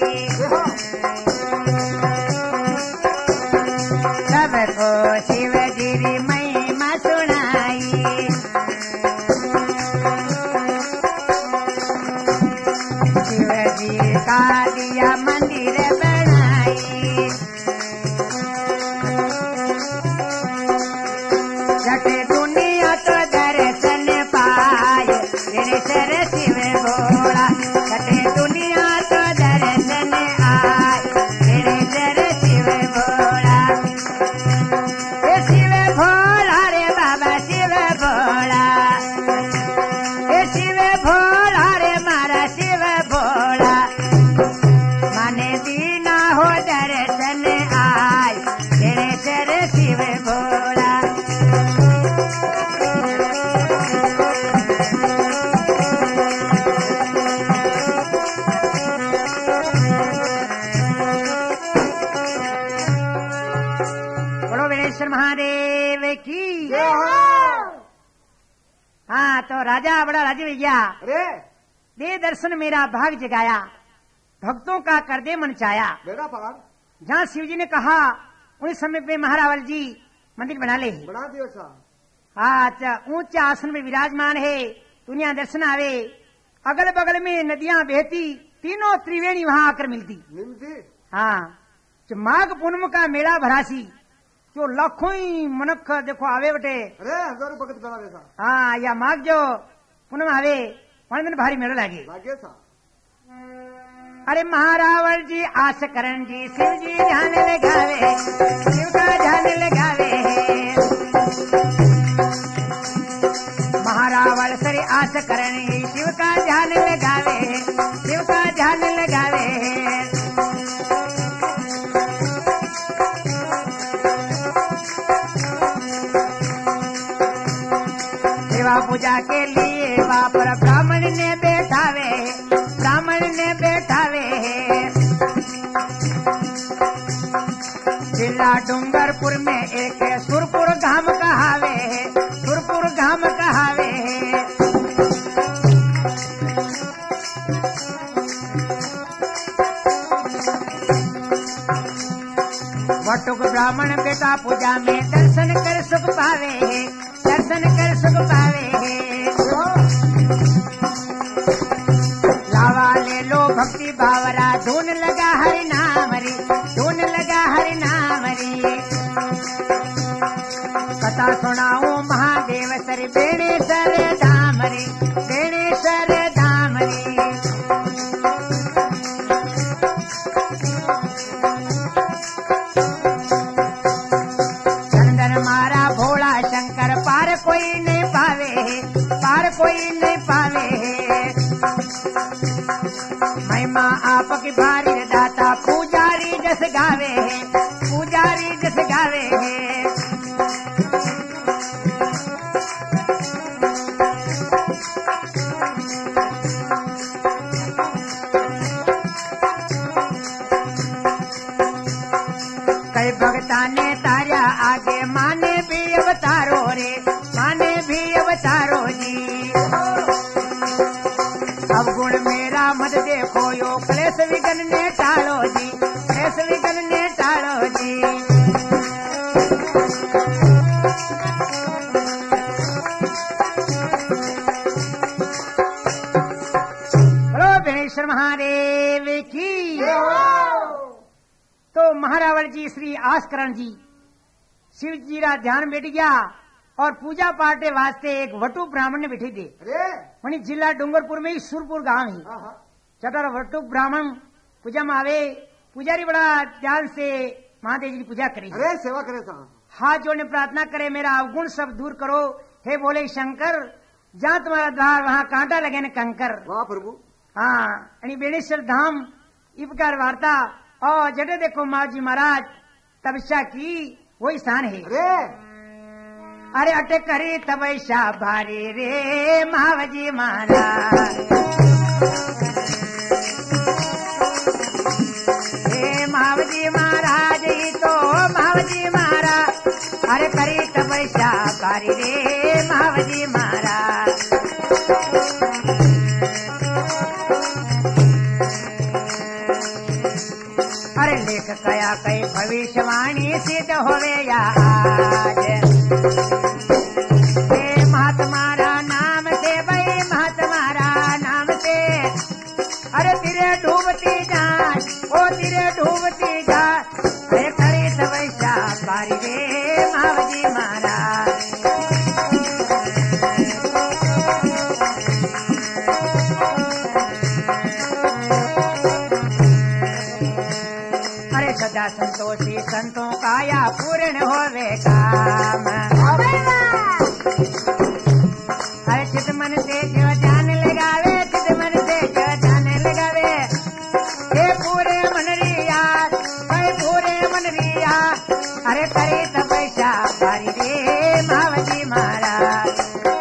[SPEAKER 1] सबको शिव जी री महिमा सुनाई। शिव जी का दिया मंदिर बनाई, जटे दुनिया तो दर्शन पाए, बेणेश्वर शिव भोला। जटे दुनिया तो दर्शन आए, बेणेश्वर शिव भोला। ये शिव भोला रे बाबा शिव भोला, ये शिव भोला रे मारा शिव भोला। माने दीना हो दर्शन आय, बेणेश्वर शिव भोला। बोलो बेणेश्वर महादेव की। हाँ तो राजा बड़ा राजी भैया,
[SPEAKER 3] अरे
[SPEAKER 1] दे दर्शन मेरा भाग जगाया, भक्तों का कर दे मन चाया।
[SPEAKER 3] बेड़ा पार
[SPEAKER 1] जहाँ शिव जी ने कहा उस समय पे महारावल जी मंदिर बना ले।
[SPEAKER 3] बना दियो सा।
[SPEAKER 1] हाँ अच्छा ऊंचे आसन में विराजमान है, दुनिया दर्शन आवे। अगल बगल में नदियां बहती, तीनों त्रिवेणी वहाँ आकर मिलती।
[SPEAKER 3] मिलती।
[SPEAKER 1] हाँ जो माघ पूनम का मेला भरासी, जो लाखों ही मनख देखो आवे बटे।
[SPEAKER 3] अरे हजारों भगत बना दे सा।
[SPEAKER 1] हाँ या माघ जो पूनम आवे वहाँ दिन भारी मेला लागे
[SPEAKER 3] लागे सा।
[SPEAKER 1] अरे महारावल जी आस करण जी, शिव जी ध्यान लगावे, शिव का ध्यान लगावे। महारावल सरे आस करण जी, शिव का ध्यान लगावे, शिव का ध्यान लगावे। सेवा पूजा के लिए वहाँ पर ब्राह्मण ने बैठावे, ब्राह्मण ने बैठावे। जिला डूंगरपुर में एक सुरपुर धाम कहावे, सुरपुर धाम कहावे। वटुक ब्राह्मण बेटा पूजा में दर्शन कर सुख पावे, दर्शन कर भक्ति बावरा धुन लगा हरि नाम रे, धुन लगा हरि नाम रे। कथा सुनाऊं महादेव सर बेणेश्वर धाम रे, बेणेश्वर धाम रे। चंदन मारा भोला शंकर पार कोई नहीं पावे है, पार कोई नहीं पावे है। महिमा आपकी भारी दाता पुजारी जस गावे है, पुजारी जस गावे है। कई भगता ने तारा आगे माने भी अवतारो रे, माने भी अवतारो जी। अब गुण मेरा मत देखो यो क्लेश विघन ने टालो जी, क्लेश विघन ने टालो जी। बोलो बेणेश्वर महादेव की। तो महारावण जी श्री आस्करण जी शिव जी रा ध्यान बैठ गया और पूजा पाठ वास्ते एक वटु ब्राह्मण ने बैठे थे। वही जिला डूंगरपुर में ही सुरपुर गांव है। चटर वटु ब्राह्मण पूजा में आवे, पुजारी बड़ा ध्यान से महादेव जी की पूजा करे,
[SPEAKER 3] अरे सेवा करे था।
[SPEAKER 1] हाथ जोड़ने प्रार्थना करे, मेरा अवगुण सब दूर करो हे बोले शंकर। जहाँ तुम्हारा द्वार वहाँ कांटा लगे न कंकर।
[SPEAKER 3] वाह प्रभु।
[SPEAKER 1] हाँ बेणेश्वर धाम इस प्रकार वार्ता और जडे देखो माँ जी महाराज तपस्या की वही स्थान है।
[SPEAKER 3] अरे
[SPEAKER 1] अरे अटे करी तपस्या भारी रे महावजी महाराज, हे महावजी महाराज ही तो महावजी महाराज। अरे करी तपस्या भारी रे महावजी महाराज। अरे लेख कया कई भविष्यवाणी सिद्ध होवे या आज। हे महात्मारा नाम से भाई महात्मारा नाम से। अरे तिरे डूबती जान, ओ तिरे डूबती जान। अरे करी तपस्या बारी रे महावजी महाराज। सदा संतोषी संतों का या पूर्ण होवे काम। हर चित मन से जो ध्यान लगावे, चित मन से जो ध्यान लगावे। हे पूरे मन रिया, हे पूरे मन रिया। अरे करे तपस्या बारी रे महावजी महाराज।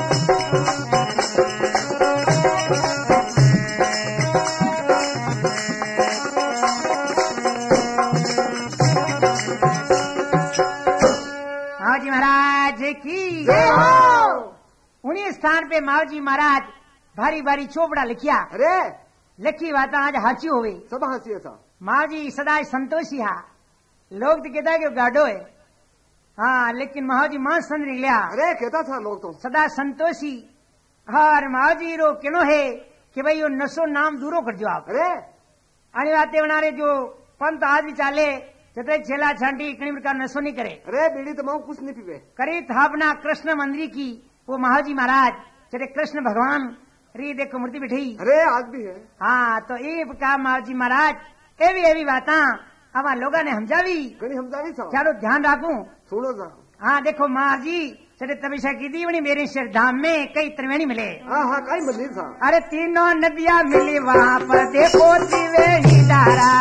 [SPEAKER 1] मावजी महाराज की उन्हीं स्थान पे मावजी महाराज भारी भारी चोपड़ा लिखिया।
[SPEAKER 3] अरे
[SPEAKER 1] लिखी बात आज हाची हो गई,
[SPEAKER 3] सब हासी था।
[SPEAKER 1] मावजी सदा संतोषी हा। लोग तो कहता है कि गाडो है, हाँ लेकिन मावजी मां सन लिया।
[SPEAKER 3] अरे कहता था लोग तो
[SPEAKER 1] सदा संतोषी। और मावजी रो क्यों है कि भाई यो नशो नाम दूरो कर जो आप।
[SPEAKER 3] अरे
[SPEAKER 1] आने बाते बनारे जो पंत आज भी चाले जते छेला छांटी इकनी प्रकार नशो नहीं करे।
[SPEAKER 3] अरे बीड़ी तो कुछ नहीं पीवे।
[SPEAKER 1] करी स्थापना कृष्ण मंदिर की वो महाजी महाराज जटे कृष्ण भगवान री देखो मूर्ति बैठी।
[SPEAKER 3] अरे आज भी है।
[SPEAKER 1] हाँ तो ये प्रकार महाजी महाराज एवी एवी बाता हमारे लोगों ने समझावी
[SPEAKER 3] कहीं समझावी था।
[SPEAKER 1] चारो ध्यान रखू
[SPEAKER 3] सुनो था।
[SPEAKER 1] हाँ देखो महाजी चटे तपस्या की थी मेरे शेर धाम में कई त्रिवेणी मिले।
[SPEAKER 3] हाँ हाँ कई मंदिर था।
[SPEAKER 1] अरे तीनों नदियाँ मिली वहाँ पर देखो त्रिवेणी धारा।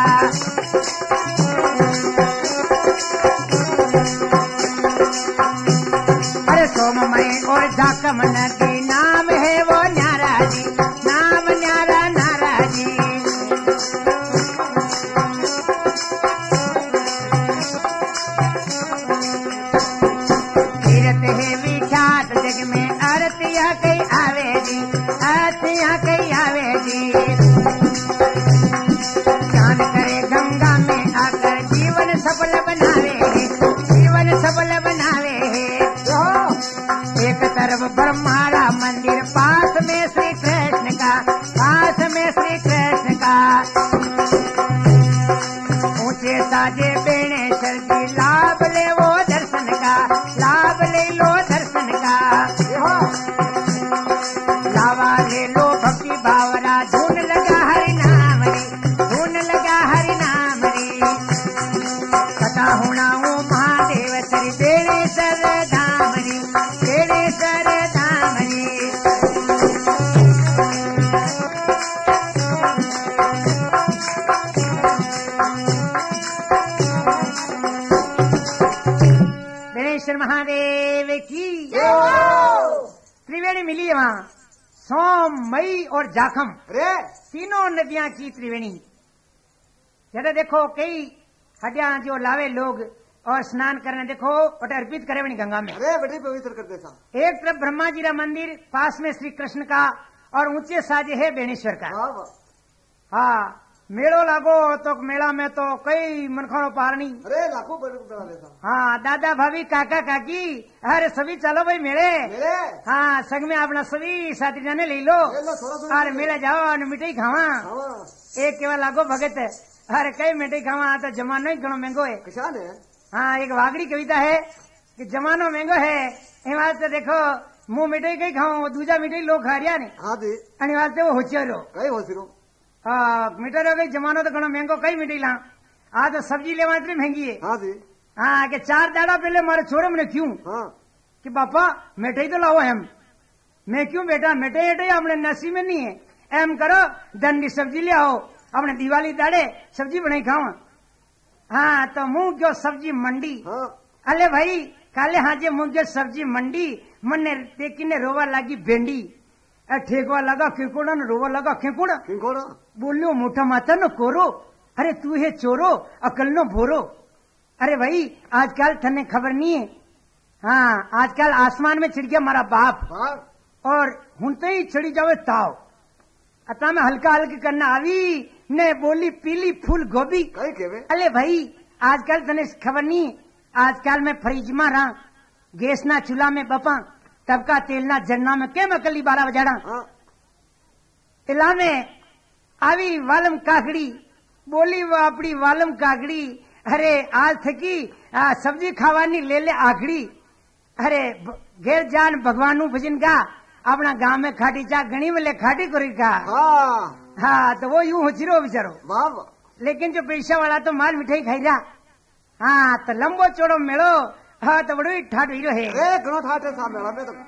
[SPEAKER 1] अरे सोममय और झाकम नदी नाम है वो न्यारा जी, नाम न्यारा नारा जी। तीर्थ है विख्यात जग में आरतिया कई आवे जी, आरतिया कई आवे जी। स्नान करे गंगा में आकर जीवन सफल बनावे, जीवन सफल बनावे। एक तरफ ब्रह्मारा मंदिर, पास में श्री कृष्ण का, पास में श्री कृष्ण का। में मिली है वहाँ सोम, मई और जाखम,
[SPEAKER 3] अरे
[SPEAKER 1] तीनों नदियां की त्रिवेणी। जैसे देखो कई हड्डियां जो लावे लोग और स्नान करने देखो और अर्पित करे बनी गंगा में।
[SPEAKER 3] अरे बड़ी पवित्र कर देता।
[SPEAKER 1] एक तरफ ब्रह्मा जी का मंदिर, पास में श्री कृष्ण का और ऊंचे साजे है बेणेश्वर का।
[SPEAKER 3] वाह वाह।
[SPEAKER 1] हाँ, मेड़ो लागो तो मेला में तो कई मनखों पारनी।
[SPEAKER 3] अरे लाखों बना देता।
[SPEAKER 1] हाँ, दादा भाभी काका काकी अरे सभी चलो भाई मेरे
[SPEAKER 3] मेरे
[SPEAKER 1] हाँ संग में अपना सभी साथी जाने ले लो
[SPEAKER 3] ले लो, थोड़ा थोड़ा
[SPEAKER 1] और मेला जाओ और मिठाई खावा।
[SPEAKER 3] हाँ,
[SPEAKER 1] एक केवल लागो भगत अरे कई मिठाई खावा तो जमानो ही घणो महंगो है।
[SPEAKER 3] किसान है।
[SPEAKER 1] हाँ, एक वागड़ी कविता है कि जमानो महंगो है इन वास्ते देखो मुंह मिठाई कई खाओ दूजा मिठाई लोग खा रिया ने।
[SPEAKER 3] हाँ जी
[SPEAKER 1] इन वास्ते वो होशियारो
[SPEAKER 3] कई हो सिरो।
[SPEAKER 1] हाँ, मिठाई हो गई जमानो तो घणो महंगो कई मिठाई ला आ तो सब्जी लेवा इतनी महंगी है।
[SPEAKER 3] हाँ जी
[SPEAKER 1] हाँ, कि चार दाड़ा पहले मारे छोरे मैंने क्यों
[SPEAKER 3] हाँ
[SPEAKER 1] कि पापा मिठाई तो लाओ हम। मैं क्यों बेटा मिठाई एटाई अपने नसीब में नहीं है, एम करो दंडी सब्जी ले आओ अपने दिवाली दाड़े सब्जी बनाई खाओ। हाँ, तो मुंह क्यों सब्जी मंडी।
[SPEAKER 3] हाँ
[SPEAKER 1] अले भाई काले हाँ जे मुंह क्यों सब्जी मंडी मन ने देखी ने रोवा लगी भेंडी ठेकवा लगा खिकुड़ा न रोवा लगा खिकुड़ा
[SPEAKER 3] किंकोड़ा
[SPEAKER 1] बोलियो मोटा माता न कोरो अरे तू है चोरो अकल नो भोरो। अरे भाई आजकल थने खबर नहीं है। हाँ, आजकल आसमान में छिड़ गया हमारा बाप
[SPEAKER 3] हाँ
[SPEAKER 1] और हुनते ही छिड़ी जावे ताव अता में हल्का हल्की करना आवी ने बोली पीली फूल गोभी।
[SPEAKER 3] कई केवे
[SPEAKER 1] अले भाई आजकल तने खबर नहीं, आजकल मैं फ्रिज में रहा गैस ना चूल्हा में बपा तब का तेल ना जरना में के मकली बारह बजाड़ा
[SPEAKER 3] हाँ
[SPEAKER 1] तिला में आवी वालम काकड़ी बोली वो अपनी वालम काकड़ी अरे आज थकी आ, सब्जी खावानी ले ले आखड़ी अरे घेर जान भगवान भजन का अपना गांव में खाटी चा गणी में ले खाटी करी का।
[SPEAKER 3] हाँ
[SPEAKER 1] हाँ, तो वो यूं हो चिरो बेचारो।
[SPEAKER 3] वाह वाह।
[SPEAKER 1] लेकिन जो पैसा वाला तो माल मिठाई खाई जा। हाँ, तो लंबो चौड़ो मेड़ो हाँ तो बड़ो ठाट हीरो है।
[SPEAKER 3] अरे घणो ठाट है साहब मेला में तो।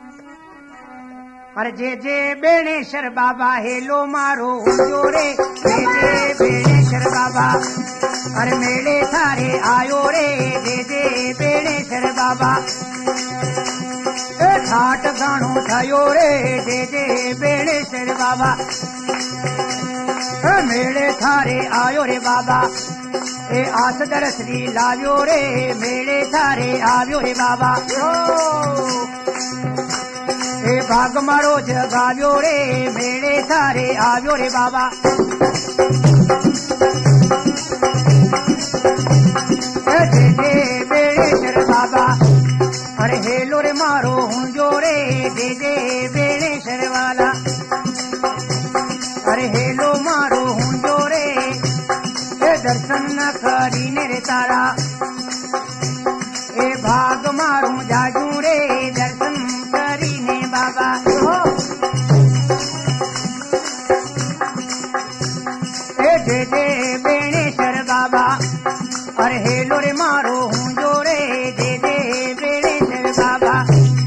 [SPEAKER 1] अरे जे जे बेणेश्वर बाबा हेलो मारो जोरे जे जे बेणेश्वर बाबा अरे मेले थारे आयो रे जे जे बेणेश्वर बाबा ठाट गाणो थायो रे जे जे बेणेश्वर बाबा मेले थारे आयो रे बाबा ए आस दरसरी लाव्यो रे मेले थारे आव्यो रे बाबा ए भाग मारो जगाव्यो रे मेले थारे आव्यो रे बाबा जे जे बेणेश्वर बाबा अरे हेलो रे मारो हुंजो रे जे जे बेणेश्वर वाला अरे हेलो मारो हुंजो रे ए दर्शन न करीने रे तारा ए भाग मारू जाजू रे दर्शन करीने बाबा ए जे जे बेणेश्वर बाबा अरे हेलो रे मारो हुंजो रे जे जे बेणेश्वर बाबा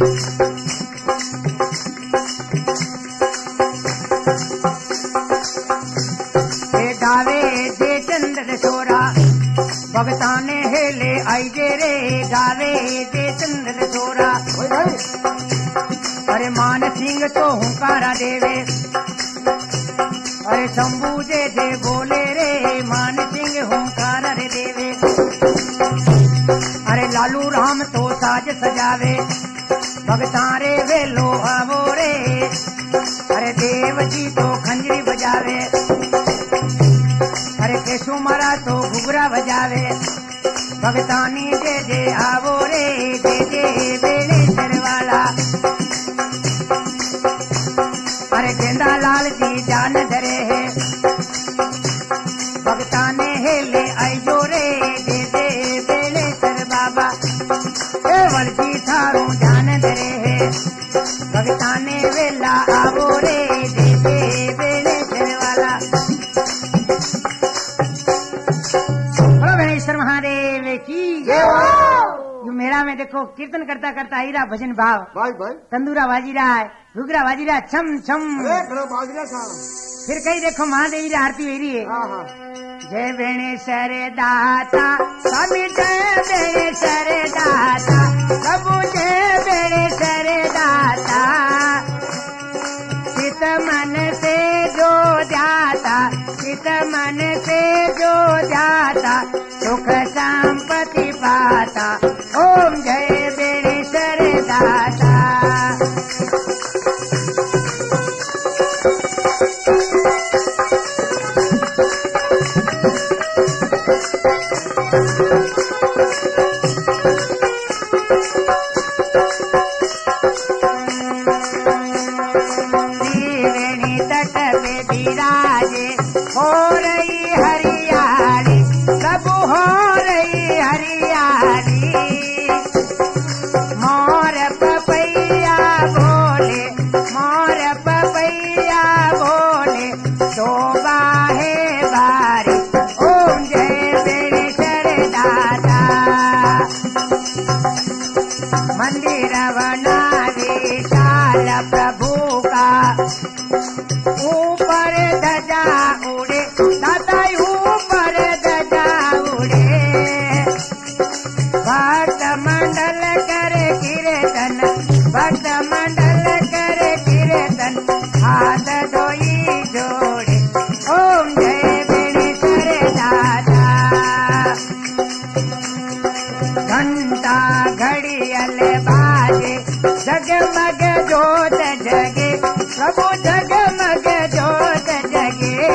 [SPEAKER 1] ए गावे जे चंद्र सोरा भगताने हेले आई जे रे गावे जे चंद्र सोरा अरे मान सिंह तो हुंकारा देवे अरे शंभू जे जे बोले रे मान सिंह हुंकारा रे देवे अरे लालू राम तो साज सजावे भगतारे वेलो आवो रे अरे देव जी तो खंजरी बजावे अरे केशु मारा तो घुघरा बजावे भगतानी जे जे आवो रे जे जे बेणेश्वर वाला अरे गेंदा लाल जी जान धरे है भगताने हेले आई जो रे जे जे बेणेश्वर बाबा केवल जी थारू जान धरे है भगताने वेला आवो रे जे जे बेणेश्वर वाला। बेणेश्वर महादेव की यू मेला में देखो कीर्तन करता करता आई रहा भजन भाव
[SPEAKER 3] भाई भाई
[SPEAKER 1] तंदूरा बाजी रहा है घुघरा बाजी रहा छम छम।
[SPEAKER 3] अरे घणो बाजरा साहब
[SPEAKER 1] फिर कहीं देखो महादेवी की आरती हो रही है।
[SPEAKER 3] हाँ हाँ
[SPEAKER 1] जय बेणेश्वर दाता स्वामी जय बेणेश्वर दाता प्रभु जय बेणेश्वर दाता चित मन से जो जाता, चित मन से जो जाता, सुख संपत्ति पाता। ओम जय बेणेश्वर दाता। त्रिवेणी तट पे विराजे, हो रही हरियाली, सब हो रही हरियाली। मोर पपैया बोले, मोर पपैया बोले, शोभा है बारी। ओम जय बेणेश्वर दाता। मंदिर बना विशाल प्रभु का, ऊपर ध्वजा उड़े, दाता ऊपर ध्वजा उड़े। भक्त मंडल करे कीर्तन, भक्त मंडल करे कीर्तन, हाथ धोई जोड़े। ओम जय बेणेश्वर दाता। घंटा घड़ियल बाजे, जगमग जोत जगे, प्रभु जगमग जोत जगे।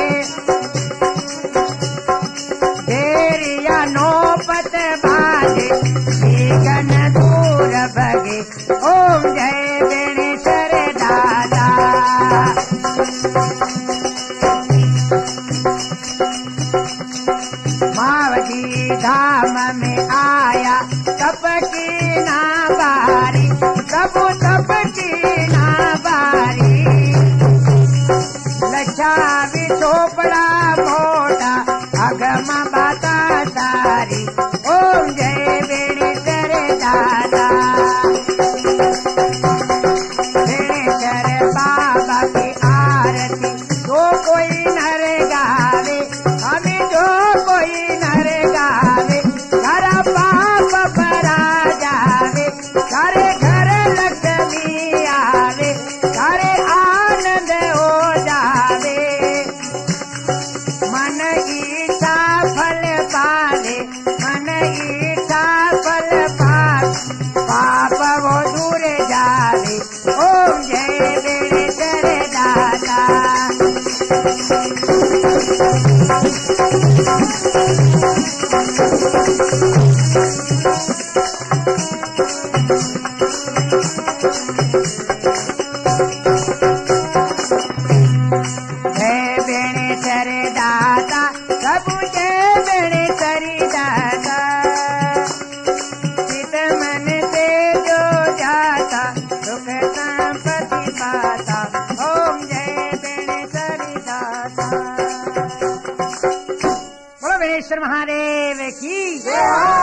[SPEAKER 1] देरिया नौपत बाजे, गगन दूर भगे। ओम जय बेणेश्वर दाता। मावती धाम में आया, तप की ना बारी, प्रभु तप की ना बारी। लच्छा भी चोपड़ा मोटा, अगम बाता सारी। ओम जय बेणेश्वर दाता। बेणेश्वर बाबा की आरती जो कोई नर गावे, हमें जो कोई नर गावे, घर पाप भरा जावे, सारे घर लक्ष्मी आवे, सारे आनंद हो जावे। मन इच्छा फल पावे, मन इच्छा फल पावे, पाप वो दूर जावे। ओम जय बेणेश्वर दाता। जय बेणेश्वर दाता, प्रभु जय बेणेश्वर दाता। चित मन से जो जाता, सुख संपत्ति पाता। ओम जय बेणेश्वर दाता। बोलो बेणेश्वर महादेव की जय।